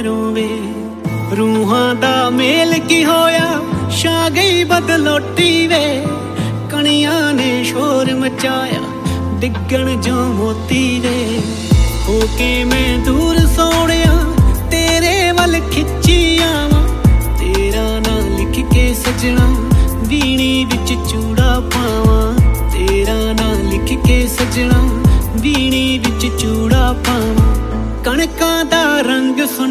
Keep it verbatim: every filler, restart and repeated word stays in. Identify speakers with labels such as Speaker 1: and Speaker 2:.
Speaker 1: ਪੈਰੋਂ ਵੇ। रूहां दा मेल की होया छा गई बदलोटी वे। कणियां ने शोर मचाया डिगण जो मोती वे। होके मैं दूर सोहणिया तेरे वल खिच्ची आवां। तेरा नां लिख के सजना वीणी विच चूड़ा पावां। तेरा नां लिख के सजना वीणी विच चूड़ा पावां। कणकां दा रंग सुन